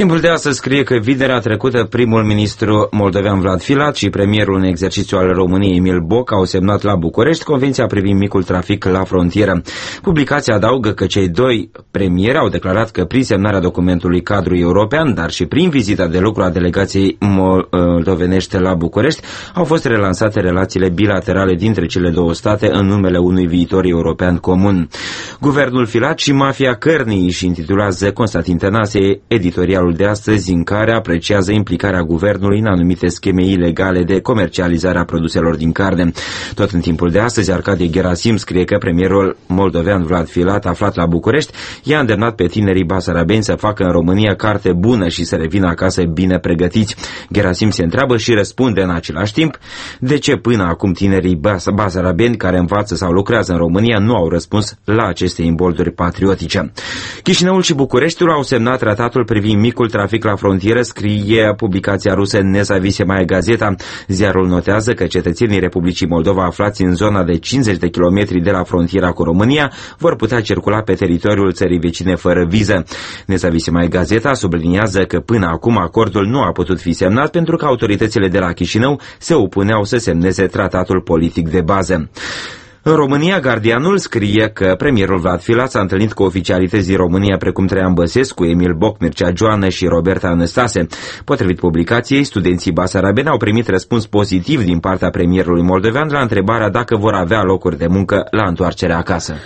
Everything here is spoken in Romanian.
Timpul de astăzi scrie că vinerea trecută primul ministru moldovean Vlad Filat și premierul în exercițiu al României Emil Boc au semnat la București convenția privind micul trafic la frontieră. Publicația adaugă că cei doi premieri au declarat că prin semnarea documentului cadru european, dar și prin vizita de lucru a delegației moldovenești la București, au fost relansate relațiile bilaterale dintre cele două state în numele unui viitor european comun. Guvernul Filat și mafia cărnii își intitulează Constantin Tănase editorialul de astăzi, în care apreciază implicarea guvernului în anumite scheme ilegale de comercializare a produselor din carne. Tot în timpul de astăzi, Arcadie Gerasim scrie că premierul moldovean Vlad Filat, aflat la București, i-a îndemnat pe tinerii basarabeni să facă în România carte bună și să revină acasă bine pregătiți. Gerasim se întreabă și răspunde în același timp de ce până acum tinerii basarabeni care învață sau lucrează în România nu au răspuns la aceste imbolduri patriotice. Chișinăul și Bucureștiul au semnat tratatul privind micul trafic la frontieră, scrie publicația rusă Nezavisemaia Gazeta. Ziarul notează că cetățenii Republicii Moldova aflați în zona de 50 de kilometri de la frontiera cu România vor putea circula pe teritoriul țării vecine fără viză. Nezavisemaia Gazeta subliniază că până acum acordul nu a putut fi semnat pentru că autoritățile de la Chișinău se opuneau să semneze tratatul politic de bază. În România, Guardianul scrie că premierul Vlad Filat s-a întâlnit cu oficialități din România precum Traian Băsescu, Emil Boc, Mircea Joană și Roberta Anastase. Potrivit publicației, studenții basarabeni au primit răspuns pozitiv din partea premierului moldovean la întrebarea dacă vor avea locuri de muncă la întoarcerea acasă.